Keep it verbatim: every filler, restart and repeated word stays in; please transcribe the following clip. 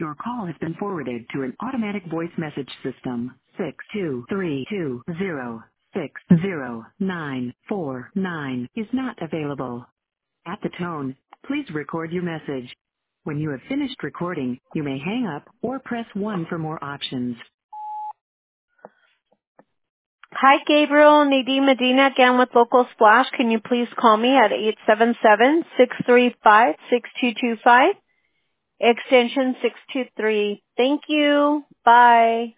Your call has been forwarded to an automatic voice message system. six two three two zero six zero nine four nine is not available. At the tone, please record your message. When you have finished recording, you may hang up or press one for more options. Hi, Gabriel. Nadine Medina again with Local Splash. Can you please call me at eight seven seven, six three five, six two two five, extension six two three. Thank you. Bye.